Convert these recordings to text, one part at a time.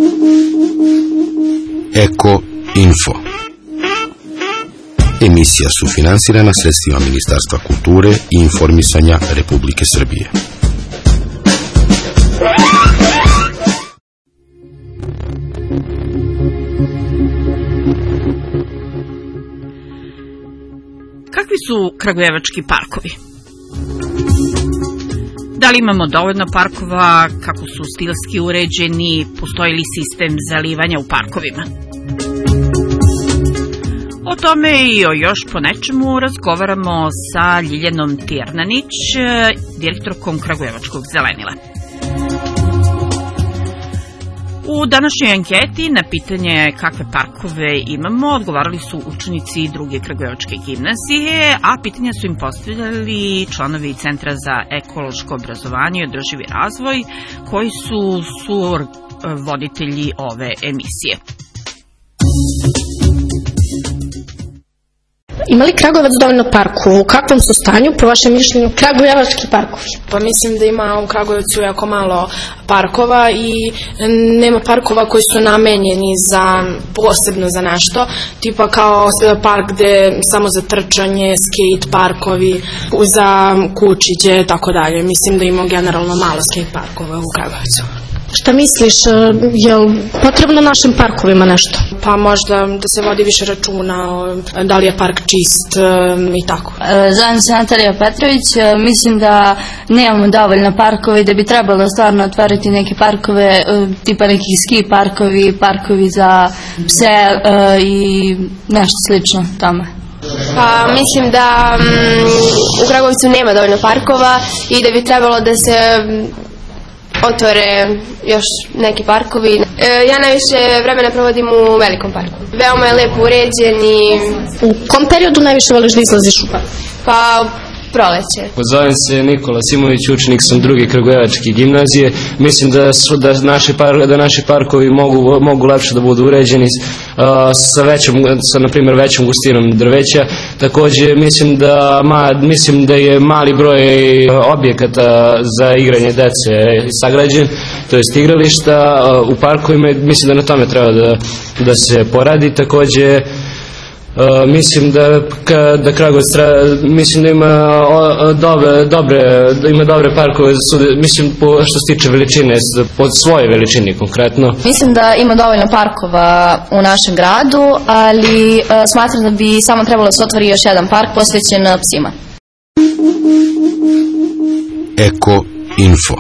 Eko Info. Emisija sufinansirana sredstvima Ministarstva kulture i informisanja Republike Srbije. Kakvi su kragujevački parkovi? Da li imamo dovoljno parkova, kako su stilski uređeni, postoji li sistem zalivanja u parkovima? O tome i o još po nečemu razgovaramo sa Ljiljanom Tijernanić, direktorkom Kragujevačkog zelenila. U današnjoj anketi na pitanje kakve parkove imamo odgovarali su učenici druge Kragujevačke gimnazije, a pitanja su im postavljali članovi Centra za ekološko obrazovanje i održivi razvoj, koji su voditelji ove emisije. Ima li Kragujevac dovoljno parkova? U kakvom su stanju, po vašem mišljenju, kragujevački parkovi? Pa mislim da ima u Kragujevcu jako malo parkova i nema parkova koji su namenjeni posebno za nešto, tipa kao park gde samo za trčanje, skate parkovi, za kučiće, tako dalje. Mislim da ima generalno malo skate parkova u Kragujevcu. Šta misliš, je li potrebno našim parkovima nešto? Pa možda da se vodi više računa, da li je park čist i tako. Zovem se Natalija Petrović, mislim da nemamo dovoljno parkova i da bi trebalo stvarno otvoriti neke parkove, tipa neki ski parkovi, parkovi za pse i nešto slično tome. Pa mislim da u Kragujevcu nema dovoljno parkova i da bi trebalo da se otvore još neki parkovi. Ja najviše vremena provodim u velikom parku. Veoma je lepo uređen i... U kom periodu najviše voliš da izlaziš u park? Pa proleće. Zovem se Nikola Simović, učenik sam druge Kragujevačke gimnazije. Mislim da naši parkovi mogu lepše da budu uređeni sa na primjer većom gustinom drveća. Takođe mislim da je mali broj objekata za igranje dece sagrađen, to jest igrališta u parkovima. Mislim da na tome treba da se poradi. Takođe mislim da Kragujevac mislim da ima dobre parkove, mislim što se tiče veličine, pod svoje veličine konkretno. Mislim da ima dovoljno parkova u našem gradu, ali smatram da bi samo trebalo da se otvori još jedan park posvećen psima. Eko Info.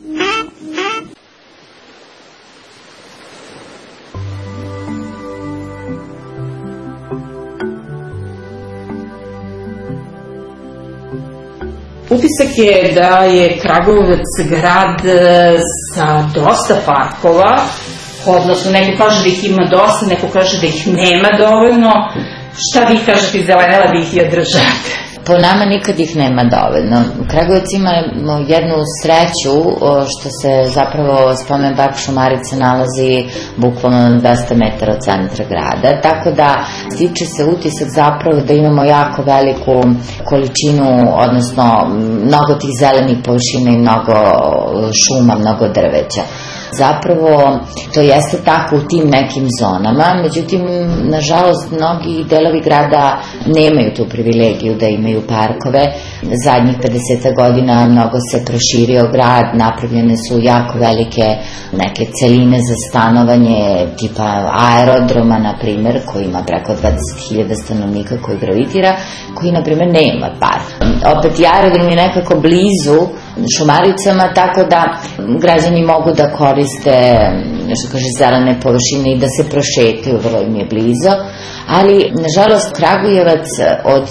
Utisak je da je Kragujevac grad sa dosta parkova, odnosno neko kaže da ih ima dosta, neko kaže da ih nema dovoljno. Šta vi kažete iz zelenila da ih i održate? Po nama nikad ih nema dovoljno. Kragujevac ima jednu sreću što se zapravo spomen park Šumarica nalazi bukvalno na 200 metara od centra grada, tako da stiče se utisak zapravo da imamo jako veliku količinu, odnosno mnogo tih zelenih površina i mnogo šuma, mnogo drveća. Zapravo to jeste tako u tim nekim zonama, međutim nažalost mnogi delovi grada nemaju tu privilegiju da imaju parkove. Zadnjih 50 godina mnogo se proširio grad, napravljene su jako velike neke celine za stanovanje tipa aerodroma na primer, koji ima preko 20.000 stanovnika, koji gravitira, koji na primer nema park. Opet i aerodrom je nekako blizu Šumaricama, tako da građani mogu da koriste što kaže zelene površine i da se prošetaju, vrlo im je blizu, ali nažalost Kragujevac od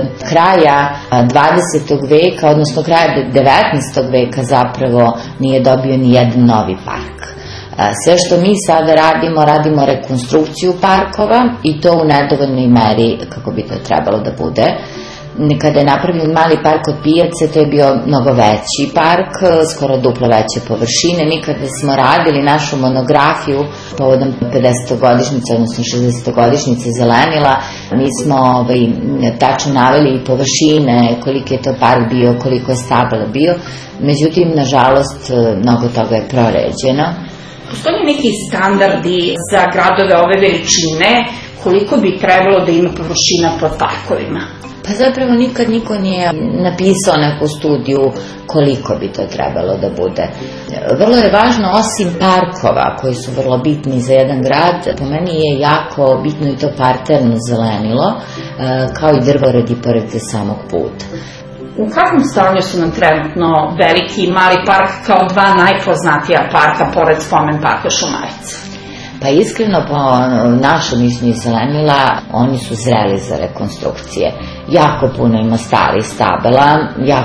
kraja 20. veka, odnosno kraja 19. veka zapravo nije dobio ni jedan novi park. Sve što mi sada radimo rekonstrukciju parkova i to u nedovoljnoj meri kako bi to trebalo da bude. Kada je napravljen mali park od pijace, to je bio mnogo veći park, skoro duplo veće površine. Mi kada smo radili našu monografiju povodom 50-godišnjice, odnosno 60-godišnjice zelenila, mi smo tačno naveli površine, koliko je to park bio, koliko je stabala bio. Međutim, nažalost, mnogo toga je proređeno Postoje neki standardi za gradove ove veličine, koliko bi trebalo da ima površina pod parkovima? Pa zapravo nikad niko nije napisao neku studiju koliko bi to trebalo da bude. Vrlo je važno, osim parkova koji su vrlo bitni za jedan grad, po meni je jako bitno i to parterno zelenilo, kao i drvoredi pored samog puta. U kakvom stanju su nam trenutno veliki i mali park kao dva najpoznatija parka pored spomen parka Šumarica? Pa iskreno, po našem mišljenju zelenila, oni su zreli za rekonstrukcije. Jako puno ima starih stabala,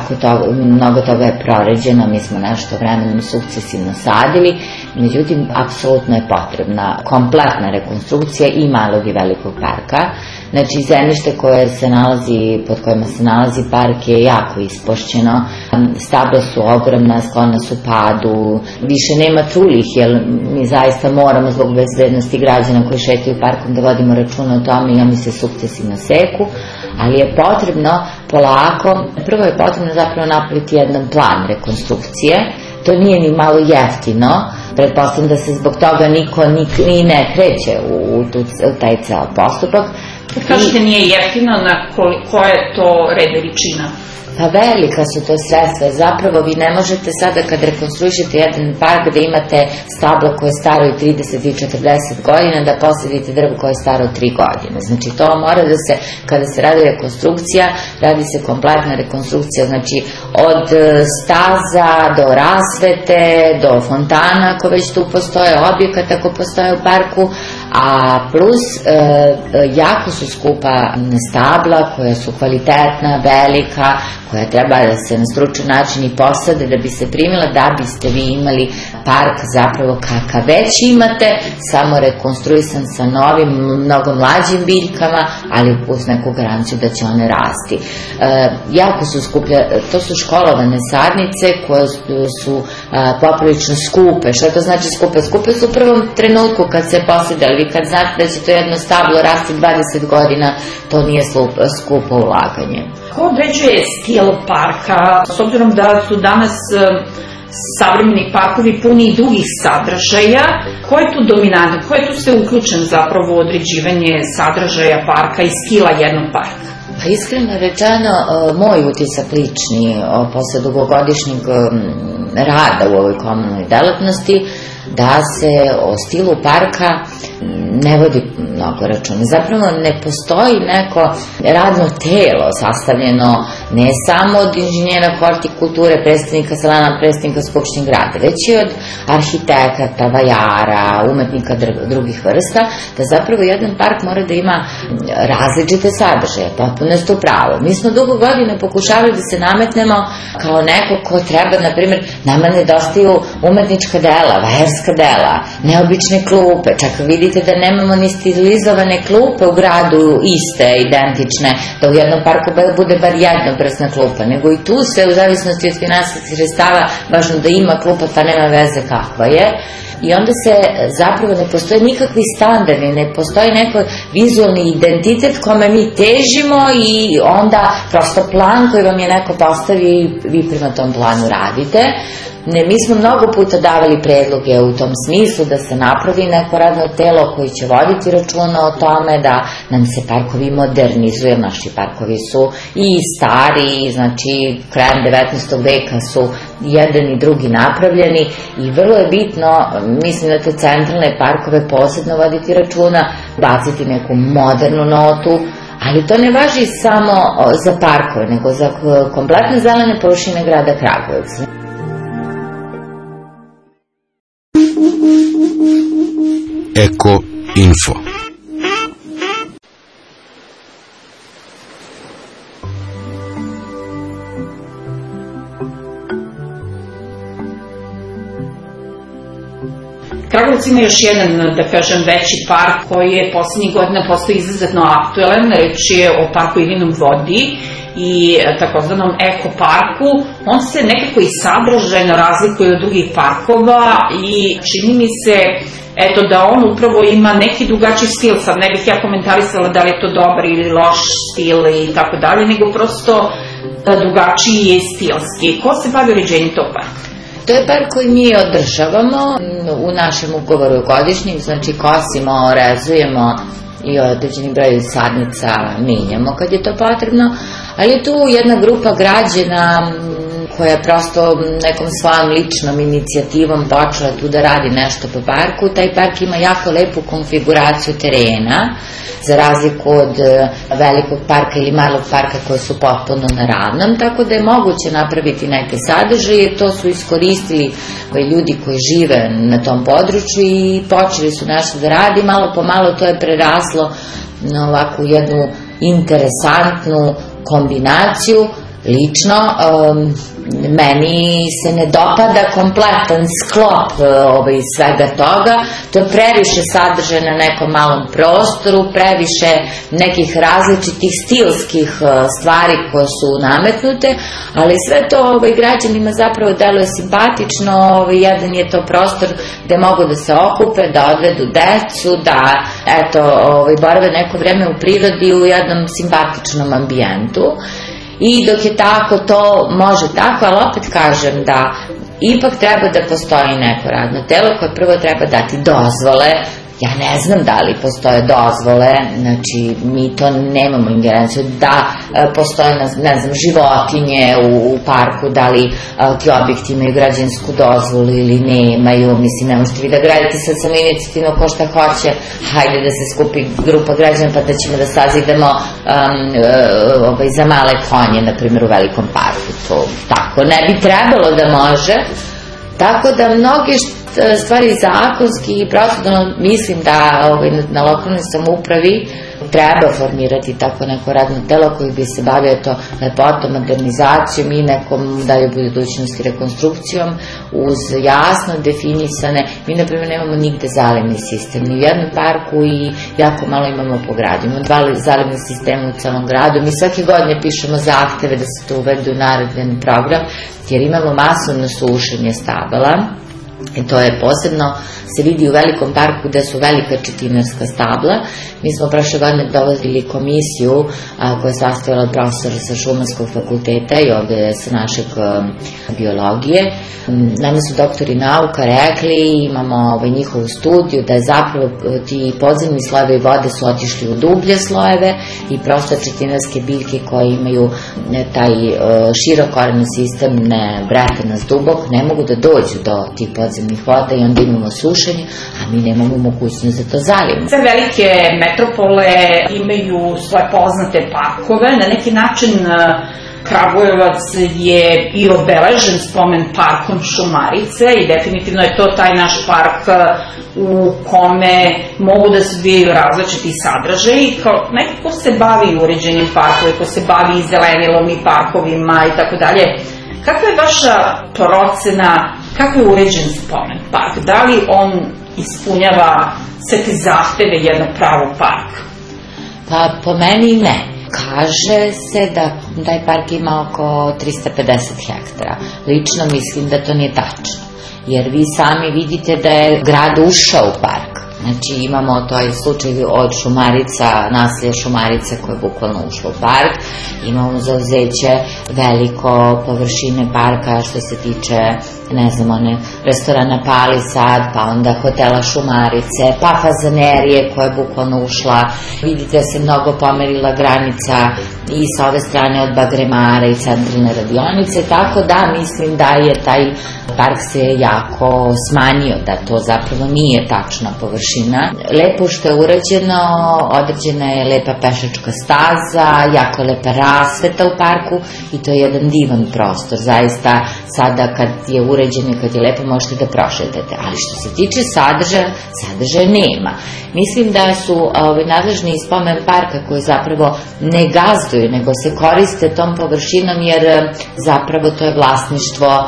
mnogo toga je proređeno, mi smo nešto vremenom sukcesivno sadili, međutim, apsolutno je potrebna kompletna rekonstrukcija i malog i velikog parka. Znači, zemljište pod kojima se nalazi park je jako ispošćeno, stabla su ogromna, sklona su padu, više nema trulih, jer mi zaista moramo zbog bezbednosti građana koji šetaju parkom da vodimo računa o tome i oni se sukcesivno seku, ali je potrebno polako, prvo je potrebno zapravo napraviti jedan plan rekonstrukcije. To nije ni malo jeftino, pretpostavljam da se zbog toga niko ni ne kreće u taj ceo postupak. Kažete nije jeftino, na koja je to red veličina? Pa velika su to sredstva, zapravo vi ne možete sada kad rekonstruišete jedan park da imate stablo koje je staro i 30 i 40 godina da posadite drvo koje je staro 3 godine. Znači to mora da se, kada se radi rekonstrukcija, radi se kompletna rekonstrukcija, znači od staza do rasvete, do fontana ako već tu postoje, objekata ako postoje u parku, a plus jako su skupa stabla koja su kvalitetna, velika, koja treba da se na stručan način i posade da bi se primila, da biste vi imali park zapravo kakav već imate, samo rekonstruisan sa novim, mnogo mlađim biljkama, ali uz neku garanciju da će one rasti. Jako su skuplje, to su školovane sadnice koje su poprilično skupe. Šta to znači skupe? Skupe su u prvom trenutku kad se posade, ali vi kad znate da će to jedno stablo rasti 20 godina, to nije skupo ulaganje. Ko određuje stil parka, s obzirom da su danas savremeni parkovi puni i drugih sadržaja, ko je tu dominantno, ko je tu sve uključen zapravo u određivanje sadržaja parka i stila jednog parka? Pa iskreno rečeno, moj utisak lični posle dugogodišnjeg rada u ovoj komunalnoj delatnosti, da se o stilu parka ne vodi mnogo računa. Zapravo ne postoji neko radno telo sastavljeno ne samo od inženjera hortikulture, predstavnika salana, predstavnika skupštine grada, već i od arhitekata, vajara, umetnika drugih vrsta, da zapravo jedan park mora da ima različite sadržaje, potpuno ste u pravu. Mi smo dugo godina pokušavali da se nametnemo kao neko ko treba, na primjer, nama nedostaju umetnička dela, vajarska dela, neobične klupe, čak vidite da nemamo ni stilizovane klupe u gradu iste, identične, da u jednom parku bude bar jednoprsna klupa, nego i tu se u zavisnosti od finansijskih sredstava važno da ima klupa, pa nema veze kakva je. I onda se zapravo ne postoje nikakvi standardi, ne postoji neko vizualni identitet kome mi težimo i onda prosto plan koji vam je neko postavio i vi prema tom planu radite. Mi smo mnogo puta davali predloge u tom smislu da se napravi neko radno telo koji će voditi računa o tome da nam se parkovi modernizuju. Naši parkovi su i stari, znači krajem 19. veka su jedan i drugi napravljeni i vrlo je bitno, mislim da te centralne parkove posebno voditi računa, baciti neku modernu notu, ali to ne važi samo za parkove, nego za kompletne zelene površine grada Kragujevca. Eko Info. Kragujevac ima još jedan, da kažem, veći park koji je poslednjih godina postao izuzetno aktuelan. Reč je o parku Irinom vodi i takozvanom Eko parku. On se nekako i sadržajno razlikuje od drugih parkova i čini mi se da on upravo ima neki drugačiji stil. Sad ne bih ja komentarisala da li je to dobar ili loš stil i tako dalje, nego prosto drugačiji je stilski. Ko se bavi uređenjem tog parka? To je park koji mi održavamo, u našem ugovoru godišnjim, znači kosimo, rezujemo i određeni broj sadnica menjamo kad je to potrebno, ali je tu jedna grupa građana koja je prosto nekom svojom ličnom inicijativom počela tu da radi nešto po parku. Taj park ima jako lepu konfiguraciju terena, za razliku od velikog parka ili malog parka koji su potpuno na ravnom, tako da je moguće napraviti neke sadržaje. To su iskoristili ljudi koji žive na tom području i počeli su nešto da radi. Malo po malo to je preraslo na ovakvu jednu interesantnu kombinaciju. Lično, meni se ne dopada kompletan sklop svega toga, to je previše sadržaja na nekom malom prostoru, previše nekih različitih stilskih stvari koje su nametnute, ali sve to građanima zapravo deluje simpatično. Jedan je to prostor gde mogu da se okupe, da odvedu decu, da borave neko vreme u prirodi u jednom simpatičnom ambijentu. I dok je tako, to može tako, ali opet kažem da ipak treba da postoji neko radno telo koje prvo treba dati dozvole. Ja ne znam da li postoje dozvole, znači mi to nemamo ingerenciju, da postoje, ne znam, životinje u parku, da li ti objekti imaju građansku dozvolu ili nemaju. Mislim, ne možete vi da gradite sad samo inicijativno ko šta hoće, hajde da se skupi grupa građana pa da ćemo da sazidamo za male konje, na primjer u velikom parku. To tako ne bi trebalo da može. Tako da mnoge stvari zakonski i proceduralno mislim da na lokalnoj samoupravi treba formirati tako neko radno telo koji bi se bavio to lepotom, modernizacijom i nekom dalje budućnosti rekonstrukcijom uz jasno definisane. Mi na primjer nemamo nigde zalivni sistem ni u jednom parku i jako malo imamo po gradu. Imamo 2 zalivne sistema u celom gradu. Mi svake godine pišemo zahteve da se to uvede u naredbeni program jer imamo masovno sušenje stabala. I to je posebno se vidi u velikom parku gde su velika četinarska stabla. Mi smo prošle godine dovodili komisiju koja je sastojala od profesora sa Šumarskog fakulteta i ovde sa našeg biologije. Nama su doktori nauka rekli, imamo njihovu studiju, da je zapravo ti podzemni slojevi vode su otišli u dublje slojeve i prosto četinarske biljke koje imaju taj širokoreni sistem, ne brete nas dubok, ne mogu da dođu do tih podzemnih voda i onda imamo sušenje, a mi nemamo mogućnost da to zalivimo. Sve velike metropole imaju svoje poznate parkove, na neki način Kragujevac je i obeležen spomen parkom Šumarice i definitivno je to taj naš park u kome mogu da se odvijaju različiti sadržaji. Kao neko ko se bavi uređenjem parkova, ko se bavi i zelenilom i parkovima i tako dalje, kakva je vaša procena, kako je uređen spomen park? Da li on ispunjava sve te zahteve jednog pravog parka? Pa po meni ne. Kaže se da taj park ima oko 350 hektara. Lično mislim da to nije tačno, jer vi sami vidite da je grad ušao u park. Znači imamo taj slučaj od Šumarica, naselja Šumarica koje je bukvalno ušlo u park. Imamo zauzeće veliko površine parka što se tiče, ne znam, one restorana Pali Sad, pa onda hotela Šumarice, pa fazanerije koja je bukvalno ušla. Vidite da se mnogo pomerila granica i sa ove strane od Bagremara i centralne radionice, tako da mislim da je taj park se jako smanjio, da to zapravo nije tačna površina. Lepo što je urađeno, određena je lepa pešačka staza, jako lepa rasveta u parku i to je jedan divan prostor. Zaista sada kad je uređen i kad je lepo možete da prošetate, ali što se tiče sadržaja nema. Mislim da su nadležni iz spomen parka koji zapravo ne gazduju, nego se koriste tom površinom jer zapravo to je vlasništvo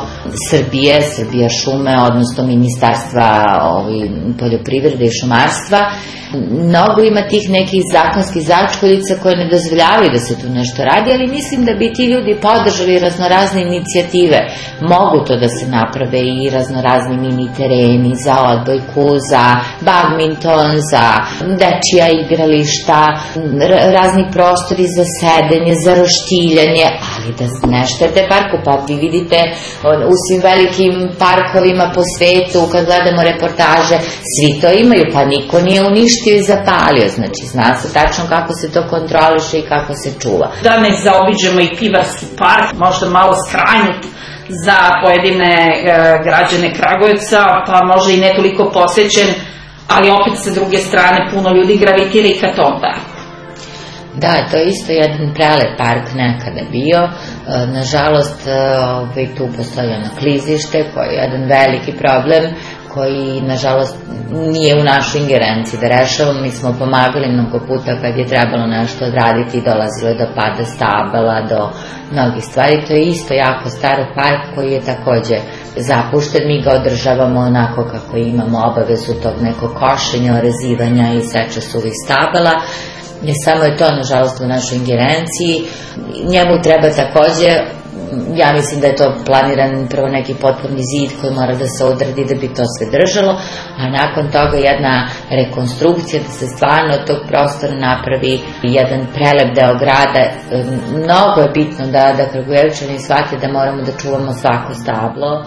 Srbija šume, odnosno Ministarstva poljoprivrede i šumarstva. Mnogo ima tih nekih zakonskih začkoljica koje ne dozvoljavaju da se tu nešto radi, ali mislim da bi ti ljudi podržali raznorazne inicijative. Mogu to da se naprave i raznorazni mini tereni za odbojku, za badminton, za dečija igrališta, razni prostori za sedenje, za roštiljanje, ali da ne štete parku. Pa vi vidite u svim velikim parkovima po svetu, kad gledamo reportaže, svi to imaju, pa niko nije uništio i zapalio. Znači, zna se tačno kako se to kontroliše i kako se čuva. Da ne zaobiđemo i Pivarski park, možda malo skrajnut za pojedine građane Kragujevca, pa možda i ne toliko posećen, ali opet sa druge strane puno ljudi gravitira i ka tom parku. Da, to je isto jedan prelep park nekada bio. Nažalost, tu postoji ono klizište koji je jedan veliki problem koji, nažalost, nije u našoj ingerenciji da rešavamo. Mi smo pomagali mnogo puta kad je trebalo nešto odraditi, dolazilo je do pada stabala, do mnogih stvari. To je isto jako star park koji je takođe zapušten. Mi ga održavamo onako kako imamo obavezu tog nekog košenja, orezivanja i seče suvih stabala. Samo je to, nažalost, u našoj ingerenciji. Njemu treba takođe, ja mislim da je to planiran prvo neki potporni zid koji mora da se odradi da bi to sve držalo, a nakon toga jedna rekonstrukcija da se stvarno od tog prostora napravi jedan prelep deo grada. Mnogo je bitno da Kragujevčani shvate da moramo da čuvamo svako stablo.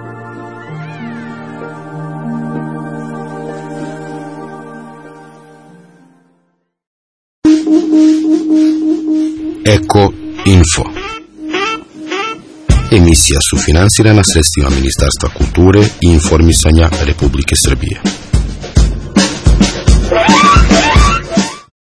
Eko Info. Emisija sufinansirana sredstvima Ministarstva kulture i informisanja Republike Srbije.